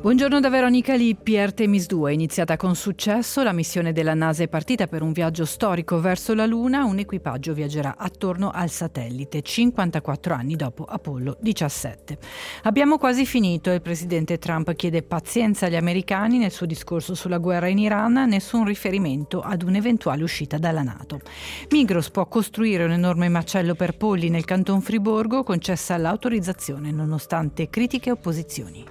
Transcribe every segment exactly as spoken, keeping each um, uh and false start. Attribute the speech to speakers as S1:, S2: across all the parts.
S1: Buongiorno da Veronica Lippi. Artemis due è iniziata con successo, la missione della NASA è partita per un viaggio storico verso la Luna, un equipaggio viaggerà attorno al satellite, cinquantaquattro anni dopo Apollo diciassette. Abbiamo quasi finito, il presidente Trump chiede pazienza agli americani nel suo discorso sulla guerra in Iran, nessun riferimento ad un'eventuale uscita dalla NATO. Migros può costruire un enorme macello per polli nel Canton Friburgo, concessa l'autorizzazione nonostante critiche e opposizioni.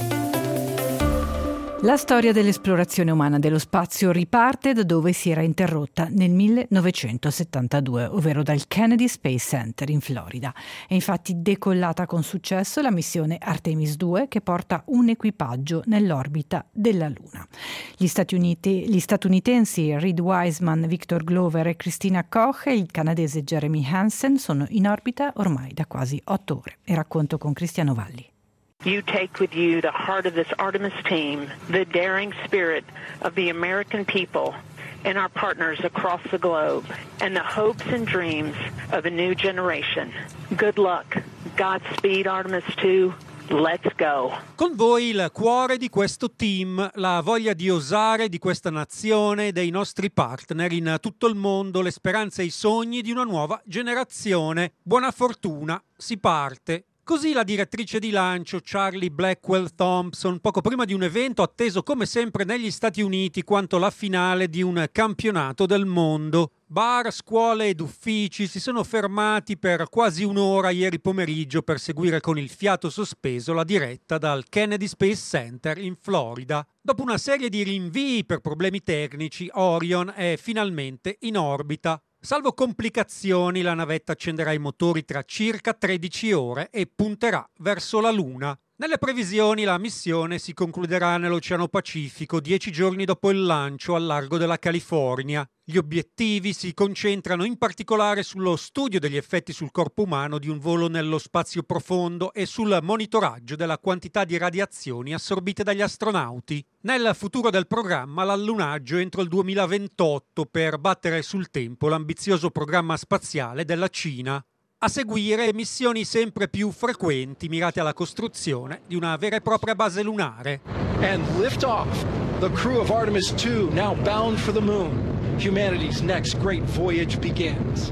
S1: La storia dell'esplorazione umana dello spazio riparte da dove si era interrotta nel millenovecentosettantadue, ovvero dal Kennedy Space Center in Florida. È infatti decollata con successo la missione Artemis due che porta un equipaggio nell'orbita della Luna. Gli, Stati Uniti, gli statunitensi Reed Wiseman, Victor Glover e Christina Koch e il canadese Jeremy Hansen sono in orbita ormai da quasi otto ore. E racconto con Cristiano Valli.
S2: You take with you the heart of this Artemis team, the daring spirit of the American people and our partners across the globe, and the hopes and dreams of a new generation. Good luck. Godspeed, Artemis two. Let's go.
S3: Con voi il cuore di questo team, la voglia di osare di questa nazione, dei nostri partner in tutto il mondo, le speranze e i sogni di una nuova generazione. Buona fortuna, si parte. Così la direttrice di lancio Charlie Blackwell Thompson, poco prima di un evento atteso come sempre negli Stati Uniti quanto la finale di un campionato del mondo. Bar, scuole ed uffici si sono fermati per quasi un'ora ieri pomeriggio per seguire con il fiato sospeso la diretta dal Kennedy Space Center in Florida. Dopo una serie di rinvii per problemi tecnici, Orion è finalmente in orbita. Salvo complicazioni, la navetta accenderà i motori tra circa tredici ore e punterà verso la Luna. Nelle previsioni la missione si concluderà nell'Oceano Pacifico dieci giorni dopo il lancio al largo della California. Gli obiettivi si concentrano in particolare sullo studio degli effetti sul corpo umano di un volo nello spazio profondo e sul monitoraggio della quantità di radiazioni assorbite dagli astronauti. Nel futuro del programma l'allunaggio entro il duemilaventotto per battere sul tempo l'ambizioso programma spaziale della Cina. A seguire missioni sempre più frequenti mirate alla costruzione di una vera e propria base lunare.
S4: And lift off. The crew of Artemis two now bound for the moon. Humanity's next great voyage begins.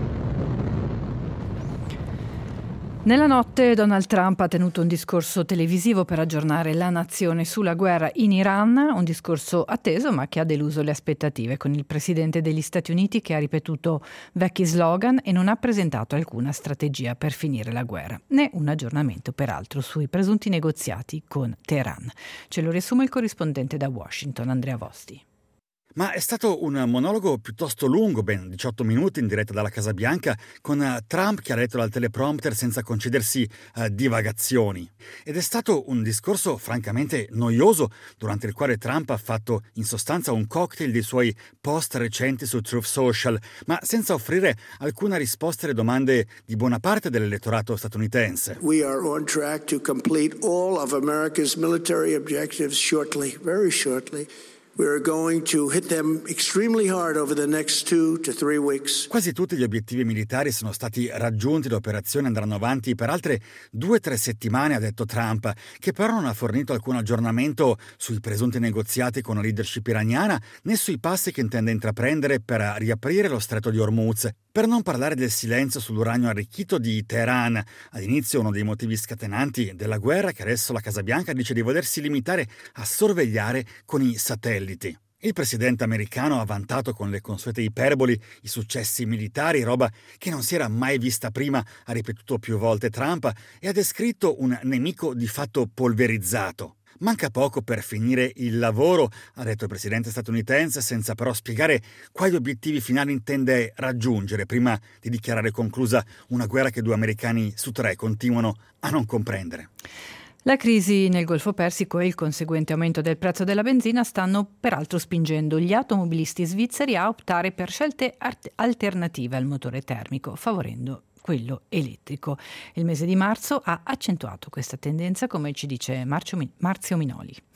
S1: Nella notte Donald Trump ha tenuto un discorso televisivo per aggiornare la nazione sulla guerra in Iran, un discorso atteso ma che ha deluso le aspettative, con il presidente degli Stati Uniti che ha ripetuto vecchi slogan e non ha presentato alcuna strategia per finire la guerra, né un aggiornamento peraltro sui presunti negoziati con Teheran. Ce lo riassume il corrispondente da Washington, Andrea Vosti.
S5: Ma è stato un monologo piuttosto lungo, ben diciotto minuti in diretta dalla Casa Bianca, con Trump che ha letto dal teleprompter senza concedersi uh, divagazioni. Ed è stato un discorso francamente noioso, durante il quale Trump ha fatto in sostanza un cocktail dei suoi post recenti su Truth Social, ma senza offrire alcuna risposta alle domande di buona parte dell'elettorato statunitense.
S6: We are on track to complete all of America's military objectives shortly, very shortly. We're going to hit them extremely hard over the next two to three weeks.
S5: Quasi tutti gli obiettivi militari sono stati raggiunti, le operazioni andranno avanti per altre due o tre settimane, ha detto Trump, che però non ha fornito alcun aggiornamento sui presunti negoziati con la leadership iraniana, né sui passi che intende intraprendere per riaprire lo stretto di Hormuz. Per non parlare del silenzio sull'uranio arricchito di Teheran, all'inizio uno dei motivi scatenanti della guerra che adesso la Casa Bianca dice di volersi limitare a sorvegliare con i satelliti. Il presidente americano ha vantato con le consuete iperboli i successi militari, roba che non si era mai vista prima, ha ripetuto più volte Trump, e ha descritto un nemico di fatto polverizzato. Manca poco per finire il lavoro, ha detto il presidente statunitense, senza però spiegare quali obiettivi finali intende raggiungere prima di dichiarare conclusa una guerra che due americani su tre continuano a non comprendere.
S1: La crisi nel Golfo Persico e il conseguente aumento del prezzo della benzina stanno peraltro spingendo gli automobilisti svizzeri a optare per scelte art- alternative al motore termico, favorendo quello elettrico. Il mese di marzo ha accentuato questa tendenza, come ci dice Marcio, Marzio Minoli.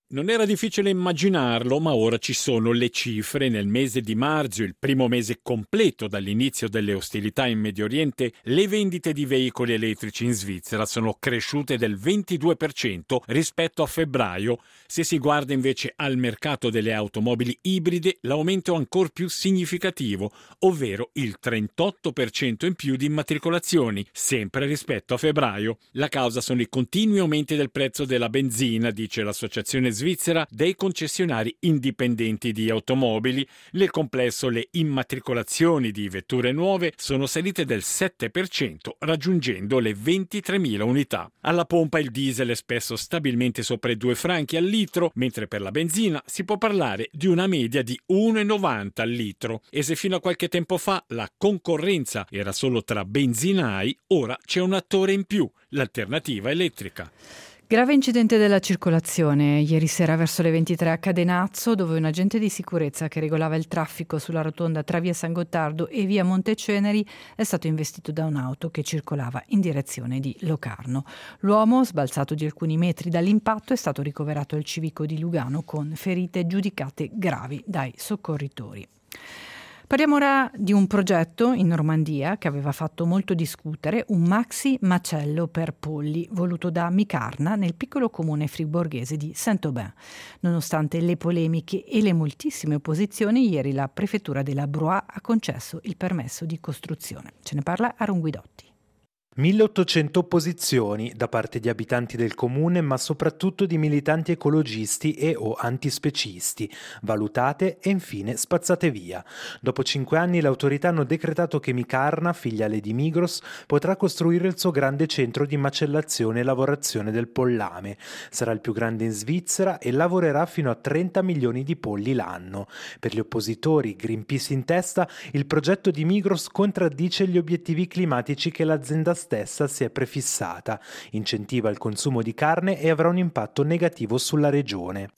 S7: Non era difficile immaginarlo, ma ora ci sono le cifre. Nel mese di marzo, il primo mese completo dall'inizio delle ostilità in Medio Oriente, le vendite di veicoli elettrici in Svizzera sono cresciute del ventidue per cento rispetto a febbraio. Se si guarda invece al mercato delle automobili ibride, l'aumento è ancora più significativo, ovvero il trentotto per cento in più di immatricolazioni, sempre rispetto a febbraio. La causa sono i continui aumenti del prezzo della benzina, dice l'associazione svizzera dei concessionari indipendenti di automobili. Nel complesso le immatricolazioni di vetture nuove sono salite del sette per cento, raggiungendo le ventitremila unità. Alla pompa il diesel è spesso stabilmente sopra i due franchi al litro, mentre per la benzina si può parlare di una media di uno virgola novanta al litro. E se fino a qualche tempo fa la concorrenza era solo tra benzinai, ora c'è un attore in più, l'alternativa elettrica.
S1: Grave incidente della circolazione ieri sera verso le ventitré a Cadenazzo, dove un agente di sicurezza che regolava il traffico sulla rotonda tra via San Gottardo e via Monteceneri è stato investito da un'auto che circolava in direzione di Locarno. L'uomo, sbalzato di alcuni metri dall'impatto, è stato ricoverato al civico di Lugano con ferite giudicate gravi dai soccorritori. Parliamo ora di un progetto in Normandia che aveva fatto molto discutere, un maxi macello per polli voluto da Micarna nel piccolo comune friburghese di Saint-Aubin. Nonostante le polemiche e le moltissime opposizioni, ieri la prefettura della Broye ha concesso il permesso di costruzione. Ce ne parla Aron Guidotti.
S8: milleottocento opposizioni da parte di abitanti del comune, ma soprattutto di militanti ecologisti e o antispecisti, valutate e infine spazzate via. Dopo cinque anni le autorità hanno decretato che Micarna, filiale di Migros, potrà costruire il suo grande centro di macellazione e lavorazione del pollame. Sarà il più grande in Svizzera e lavorerà fino a trenta milioni di polli l'anno. Per gli oppositori, Greenpeace in testa, il progetto di Migros contraddice gli obiettivi climatici che l'azienda stessa si è prefissata, incentiva il consumo di carne e avrà un impatto negativo sulla regione.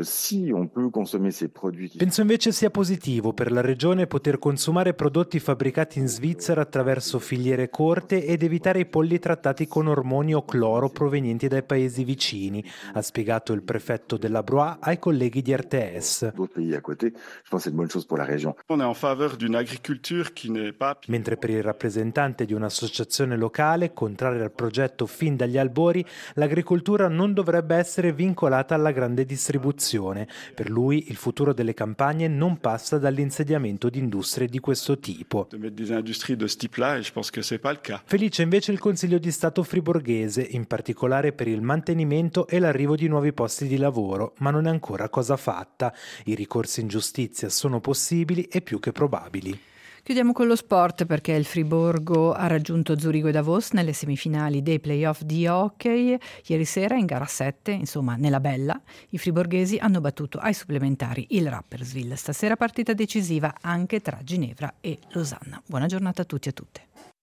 S8: Penso invece sia positivo per la regione poter consumare prodotti fabbricati in Svizzera attraverso filiere corte ed evitare i polli trattati con ormoni o cloro provenienti dai paesi vicini, ha spiegato il prefetto della Broye ai colleghi di R T S. Mentre per il rappresentante di un'associazione locale contraria al progetto fin dagli albori, l'agricoltura non dovrebbe essere vincolata alla grande distribuzione. Per lui il futuro delle campagne non passa dall'insediamento di industrie di questo tipo. Felice invece il Consiglio di Stato friburghese, in particolare per il mantenimento e l'arrivo di nuovi posti di lavoro, ma non è ancora cosa fatta. I ricorsi in giustizia sono possibili e più che probabili.
S1: Chiudiamo con lo sport perché il Friburgo ha raggiunto Zurigo e Davos nelle semifinali dei playoff di hockey. Ieri sera in gara sette, insomma nella bella, i friburghesi hanno battuto ai supplementari il Rapperswil. Stasera partita decisiva anche tra Ginevra e Losanna. Buona giornata a tutti e a tutte.